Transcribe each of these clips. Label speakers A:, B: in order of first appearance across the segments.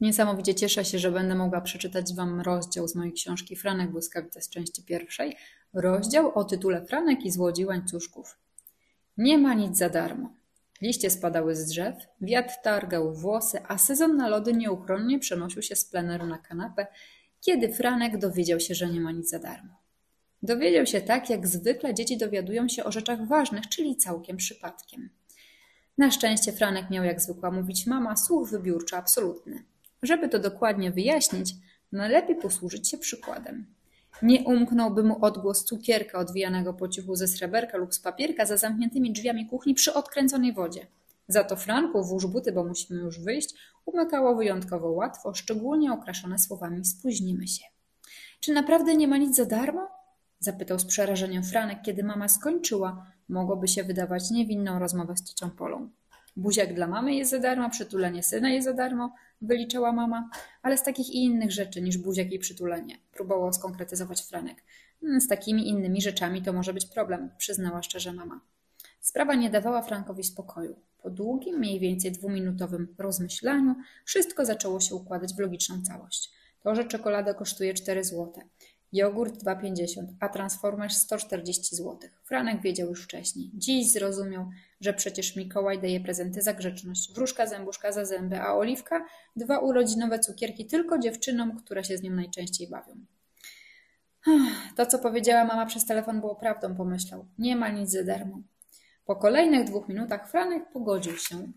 A: Niesamowicie cieszę się, że będę mogła przeczytać Wam rozdział z mojej książki Franek Błyskawica z części pierwszej. Rozdział o tytule Franek i złodzi łańcuszków. Nie ma nic za darmo. Liście spadały z drzew, wiatr targał włosy, a sezon na lody nieuchronnie przenosił się z pleneru na kanapę, kiedy Franek dowiedział się, że nie ma nic za darmo. Dowiedział się tak, jak zwykle dzieci dowiadują się o rzeczach ważnych, czyli całkiem przypadkiem. Na szczęście Franek miał jak zwykła mówić mama słuch wybiórczy absolutny. Żeby to dokładnie wyjaśnić, najlepiej posłużyć się przykładem. Nie umknąłby mu odgłos cukierka odwijanego po cichu ze sreberka lub z papierka za zamkniętymi drzwiami kuchni przy odkręconej wodzie. Za to Franku, włóż buty, bo musimy już wyjść, umykało wyjątkowo łatwo, szczególnie okraszone słowami spóźnimy się. Czy naprawdę nie ma nic za darmo? Zapytał z przerażeniem Franek, kiedy mama skończyła, mogłoby się wydawać niewinną rozmowę z ciocią Polą. Buziak dla mamy jest za darmo, przytulenie syna jest za darmo, wyliczała mama, ale z takich i innych rzeczy niż buziak i przytulenie, próbował skonkretyzować Franek. Z takimi innymi rzeczami to może być problem, przyznała szczerze mama. Sprawa nie dawała Frankowi spokoju. Po długim, mniej więcej 2-minutowym rozmyślaniu wszystko zaczęło się układać w logiczną całość. To, że czekolada kosztuje 4 zł, jogurt 2,50, a Transformers 140 zł. Franek wiedział już wcześniej. Dziś zrozumiał, że przecież Mikołaj daje prezenty za grzeczność, wróżka zębuszka za zęby, a Oliwka 2 urodzinowe cukierki tylko dziewczynom, które się z nią najczęściej bawią. To, co powiedziała mama przez telefon, było prawdą, pomyślał. Nie ma nic za darmo. Po kolejnych 2 minutach Franek pogodził się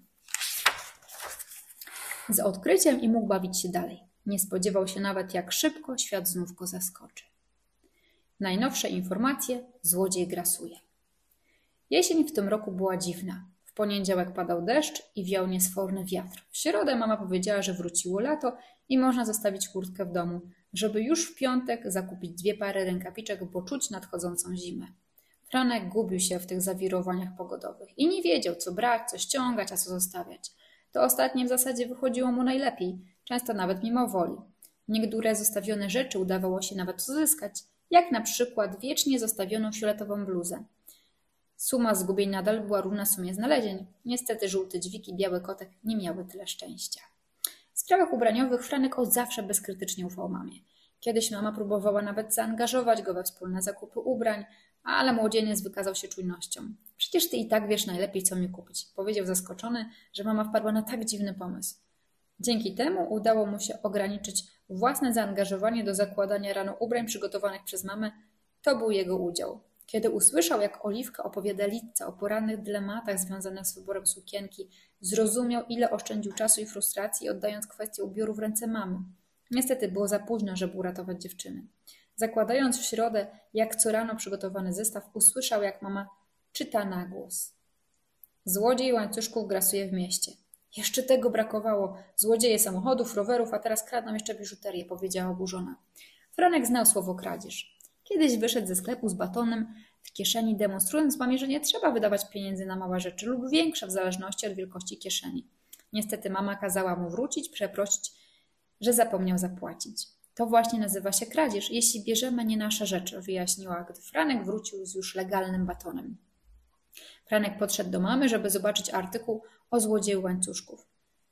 A: z odkryciem i mógł bawić się dalej. Nie spodziewał się nawet, jak szybko świat znów go zaskoczy. Najnowsze informacje: złodziej grasuje. Jesień w tym roku była dziwna. W poniedziałek padał deszcz i wiał niesforny wiatr. W środę mama powiedziała, że wróciło lato i można zostawić kurtkę w domu, żeby już w piątek zakupić 2 pary rękawiczek, bo czuć nadchodzącą zimę. Franek gubił się w tych zawirowaniach pogodowych i nie wiedział, co brać, co ściągać, a co zostawiać. To ostatnie w zasadzie wychodziło mu najlepiej, często nawet mimo woli. Niektóre zostawione rzeczy udawało się nawet uzyskać, jak na przykład wiecznie zostawioną fioletową bluzę. Suma zgubień nadal była równa sumie znalezień. Niestety żółty dźwig i biały kotek nie miały tyle szczęścia. W sprawach ubraniowych Franek od zawsze bezkrytycznie ufał mamie. Kiedyś mama próbowała nawet zaangażować go we wspólne zakupy ubrań, ale młodzieniec wykazał się czujnością. Przecież ty i tak wiesz najlepiej, co mi kupić, powiedział zaskoczony, że mama wpadła na tak dziwny pomysł. Dzięki temu udało mu się ograniczyć własne zaangażowanie do zakładania rano ubrań przygotowanych przez mamę. To był jego udział. Kiedy usłyszał, jak Oliwka opowiada Litce o porannych dylematach związanych z wyborem sukienki, zrozumiał, ile oszczędził czasu i frustracji, oddając kwestię ubioru w ręce mamy. Niestety było za późno, żeby uratować dziewczyny. Zakładając w środę, jak co rano przygotowany zestaw, usłyszał, jak mama czyta na głos. Złodziej łańcuszków grasuje w mieście. Jeszcze tego brakowało. Złodzieje samochodów, rowerów, a teraz kradną jeszcze biżuterię, powiedziała oburzona. Franek znał słowo kradzież. Kiedyś wyszedł ze sklepu z batonem w kieszeni, demonstrując mamie, że nie trzeba wydawać pieniędzy na małe rzeczy lub większe w zależności od wielkości kieszeni. Niestety mama kazała mu wrócić, przeprosić, że zapomniał zapłacić. To właśnie nazywa się kradzież, jeśli bierzemy nie nasze rzeczy, wyjaśniła, gdy Franek wrócił z już legalnym batonem. Franek podszedł do mamy, żeby zobaczyć artykuł o złodzieju łańcuszków.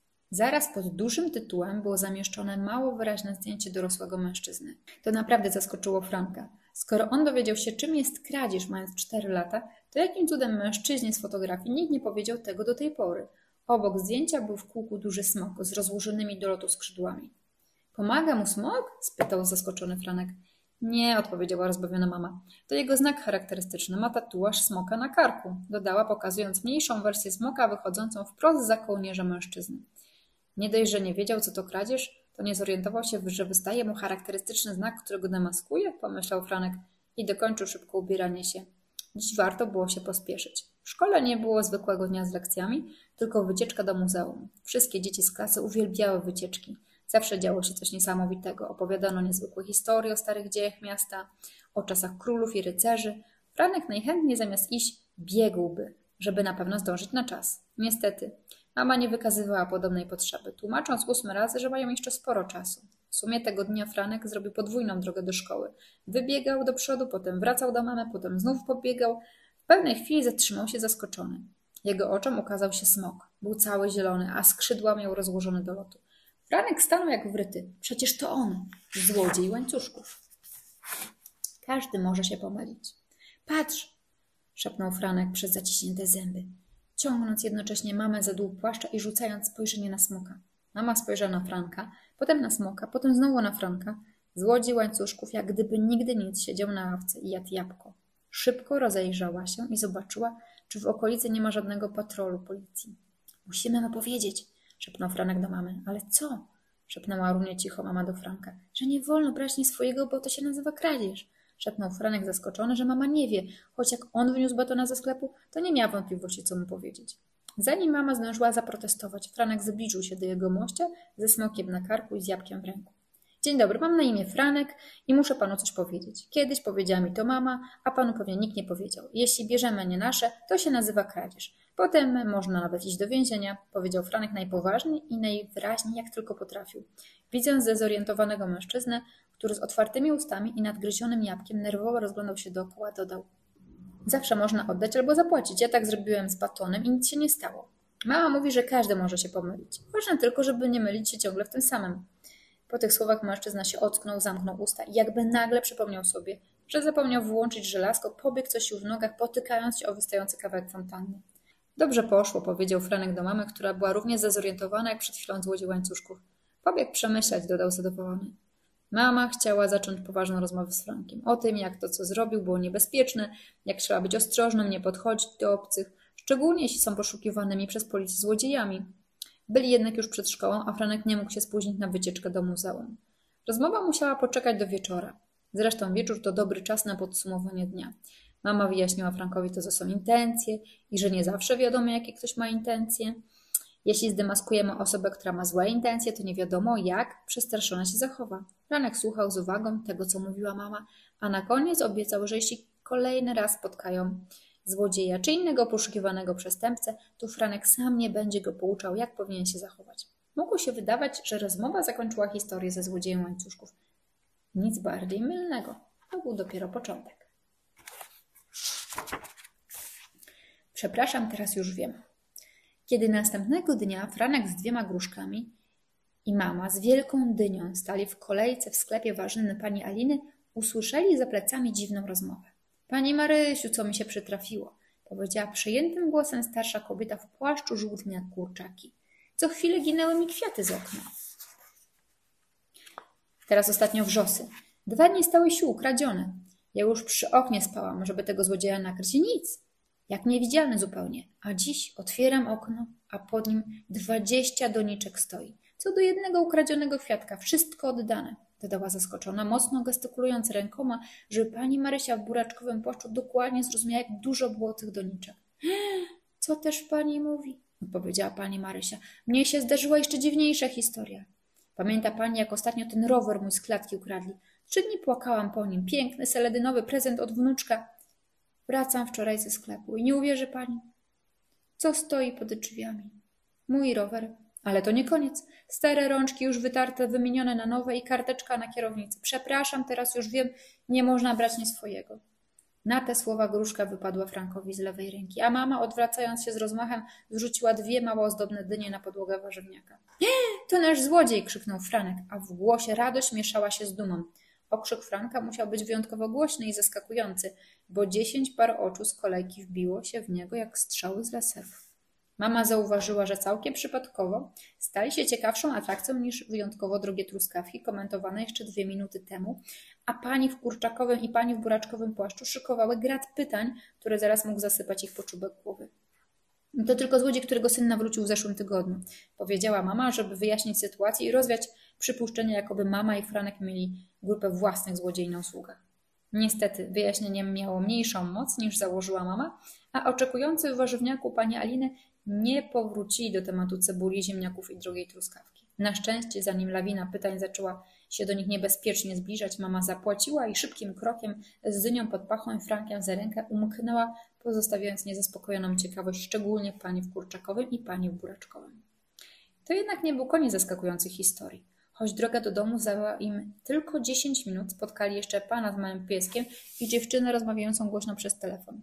A: Zaraz pod dużym tytułem było zamieszczone mało wyraźne zdjęcie dorosłego mężczyzny. To naprawdę zaskoczyło Franka. Skoro on dowiedział się, czym jest kradzież, mając 4 lata, to jakim cudem mężczyźnie z fotografii nikt nie powiedział tego do tej pory. Obok zdjęcia był w kółku duży smok z rozłożonymi do lotu skrzydłami. Pomaga mu smok? Spytał zaskoczony Franek. Nie, odpowiedziała rozbawiona mama. To jego znak charakterystyczny, ma tatuaż smoka na karku, dodała, pokazując mniejszą wersję smoka wychodzącą wprost za kołnierza mężczyzny. Nie dość, że nie wiedział, co to kradzież, to nie zorientował się, że wystaje mu charakterystyczny znak, którego demaskuje, pomyślał Franek i dokończył szybko ubieranie się. Dziś warto było się pospieszyć. W szkole nie było zwykłego dnia z lekcjami, tylko wycieczka do muzeum. Wszystkie dzieci z klasy uwielbiały wycieczki. Zawsze działo się coś niesamowitego. Opowiadano niezwykłe historie o starych dziejach miasta, o czasach królów i rycerzy. Franek najchętniej zamiast iść biegłby, żeby na pewno zdążyć na czas. Niestety, mama nie wykazywała podobnej potrzeby, tłumacząc 8 razy, że mają jeszcze sporo czasu. W sumie tego dnia Franek zrobił podwójną drogę do szkoły. Wybiegał do przodu, potem wracał do mamy, potem znów pobiegał. W pewnej chwili zatrzymał się zaskoczony. Jego oczom ukazał się smok. Był cały zielony, a skrzydła miał rozłożone do lotu. Franek stanął jak wryty. Przecież to on, złodziej łańcuszków. Każdy może się pomylić. Patrz, szepnął Franek przez zaciśnięte zęby, ciągnąc jednocześnie mamę za dół płaszcza i rzucając spojrzenie na smoka. Mama spojrzała na Franka, potem na smoka, potem znowu na Franka. Złodziej łańcuszków, jak gdyby nigdy nic, siedział na ławce i jadł jabłko. Szybko rozejrzała się i zobaczyła, czy w okolicy nie ma żadnego patrolu policji. Musimy mu powiedzieć, szepnął Franek do mamy. Ale co? Szepnęła równie cicho mama do Franka. Że nie wolno brać nie swojego, bo to się nazywa kradzież. Szepnął Franek zaskoczony, że mama nie wie, choć jak on wniósł batona ze sklepu, to nie miała wątpliwości, co mu powiedzieć. Zanim mama zdążyła zaprotestować, Franek zbliżył się do jego mościa ze smokiem na karku i z jabłkiem w ręku. Dzień dobry, mam na imię Franek i muszę panu coś powiedzieć. Kiedyś powiedziała mi to mama, a panu pewnie nikt nie powiedział. Jeśli bierzemy nie nasze, to się nazywa kradzież. Potem można nawet iść do więzienia, powiedział Franek najpoważniej i najwyraźniej, jak tylko potrafił. Widząc zdezorientowanego mężczyznę, który z otwartymi ustami i nadgryzionym jabłkiem nerwowo rozglądał się dookoła, dodał: zawsze można oddać albo zapłacić. Ja tak zrobiłem z batonem i nic się nie stało. Mama mówi, że każdy może się pomylić. Ważne tylko, żeby nie mylić się ciągle w tym samym. Po tych słowach mężczyzna się ocknął, zamknął usta i jakby nagle przypomniał sobie, że zapomniał wyłączyć żelazko, pobiegł coś sił w nogach, potykając się o wystający kawałek fontanny. Dobrze poszło, powiedział Franek do mamy, która była równie zdezorientowana jak przed chwilą złodziej łańcuszków. Pobiegł przemyśleć, dodał zadowolony. Mama chciała zacząć poważną rozmowę z Frankiem o tym, jak to, co zrobił, było niebezpieczne, jak trzeba być ostrożnym, nie podchodzić do obcych, szczególnie jeśli są poszukiwanymi przez policję złodziejami. Byli jednak już przed szkołą, a Franek nie mógł się spóźnić na wycieczkę do muzeum. Rozmowa musiała poczekać do wieczora. Zresztą wieczór to dobry czas na podsumowanie dnia. Mama wyjaśniła Frankowi to, co są intencje i że nie zawsze wiadomo, jakie ktoś ma intencje. Jeśli zdemaskujemy osobę, która ma złe intencje, to nie wiadomo, jak przestraszona się zachowa. Franek słuchał z uwagą tego, co mówiła mama, a na koniec obiecał, że jeśli kolejny raz spotkają złodzieja czy innego poszukiwanego przestępcę, to Franek sam nie będzie go pouczał, jak powinien się zachować. Mogło się wydawać, że rozmowa zakończyła historię ze złodziejem łańcuszków. Nic bardziej mylnego. To był dopiero początek. Przepraszam, teraz już wiem. Kiedy następnego dnia Franek z 2 gruszkami i mama z wielką dynią stali w kolejce w sklepie warzywnym pani Aliny, usłyszeli za plecami dziwną rozmowę. Pani Marysiu, co mi się przytrafiło? Powiedziała przejętym głosem starsza kobieta w płaszczu żółtym jak kurczaki. Co chwilę ginęły mi kwiaty z okna. Teraz ostatnio wrzosy. 2 dni stały się ukradzione. Ja już przy oknie spałam, żeby tego złodzieja nakryć i nic. Jak niewidzialny zupełnie. A dziś otwieram okno, a pod nim 20 doniczek stoi. Co do jednego ukradzionego kwiatka, wszystko oddane. Dodała zaskoczona, mocno gestykulując rękoma, żeby pani Marysia w buraczkowym płaszczu dokładnie zrozumiała, jak dużo było tych doniczek. Co też pani mówi? Odpowiedziała pani Marysia. Mnie się zdarzyła jeszcze dziwniejsza historia. Pamięta pani, jak ostatnio ten rower mój z klatki ukradli? 3 dni płakałam po nim. Piękny, seledynowy prezent od wnuczka. Wracam wczoraj ze sklepu i nie uwierzy pani, co stoi pod drzwiami. Mój rower. Ale to nie koniec. Stare rączki już wytarte, wymienione na nowe i karteczka na kierownicy. Przepraszam, teraz już wiem, nie można brać nie swojego. Na te słowa gruszka wypadła Frankowi z lewej ręki, a mama, odwracając się z rozmachem, zrzuciła 2 mało ozdobne dynie na podłogę warzywniaka. To nasz złodziej! Krzyknął Franek, a w głosie radość mieszała się z dumą. Okrzyk Franka musiał być wyjątkowo głośny i zaskakujący, bo 10 par oczu z kolejki wbiło się w niego jak strzały z laserów. Mama zauważyła, że całkiem przypadkowo stali się ciekawszą atrakcją niż wyjątkowo drogie truskawki, komentowane jeszcze 2 minuty temu, a pani w kurczakowym i pani w buraczkowym płaszczu szykowały grad pytań, które zaraz mógł zasypać ich po czubek głowy. To tylko złodziej, którego syn nawrócił w zeszłym tygodniu, powiedziała mama, żeby wyjaśnić sytuację i rozwiać przypuszczenie, jakoby mama i Franek mieli grupę własnych złodziei na usługach. Niestety, wyjaśnienie miało mniejszą moc niż założyła mama, a oczekujący w warzywniaku pani Aliny nie powrócili do tematu cebuli, ziemniaków i drogiej truskawki. Na szczęście, zanim lawina pytań zaczęła się do nich niebezpiecznie zbliżać, mama zapłaciła i szybkim krokiem z dynią pod pachą i Frankiem za rękę umknęła, pozostawiając niezaspokojoną ciekawość szczególnie pani w kurczakowym i pani w buraczkowym. To jednak nie był koniec zaskakujących historii. Choć droga do domu zajęła im tylko 10 minut, spotkali jeszcze pana z małym pieskiem i dziewczynę rozmawiającą głośno przez telefon.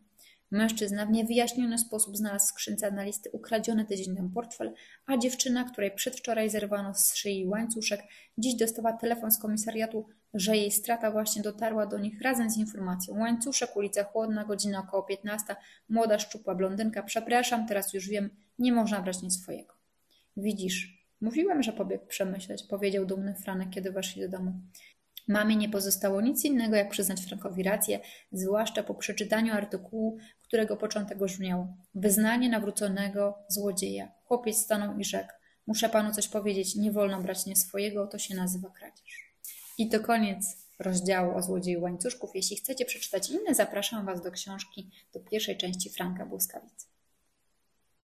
A: Mężczyzna w niewyjaśniony sposób znalazł w skrzynce na listy ukradziony tydzień temu portfel, a dziewczyna, której przedwczoraj zerwano z szyi łańcuszek, dziś dostała telefon z komisariatu, że jej strata właśnie dotarła do nich razem z informacją. Łańcuszek, ulica Chłodna, godzina około 15, młoda, szczupła blondynka. Przepraszam, teraz już wiem, nie można brać nic swojego. Widzisz, mówiłem, że pobiegł przemyśleć, powiedział dumny Franek, kiedy weszli do domu. Mamie nie pozostało nic innego, jak przyznać Frankowi rację, zwłaszcza po przeczytaniu artykułu, którego początek brzmiał: wyznanie nawróconego złodzieja. Chłopiec stanął i rzekł: muszę panu coś powiedzieć, nie wolno brać nie swojego, to się nazywa kradzież. I to koniec rozdziału o złodzieju łańcuszków. Jeśli chcecie przeczytać inne, zapraszam was do książki, do pierwszej części Franka Błyskawicy.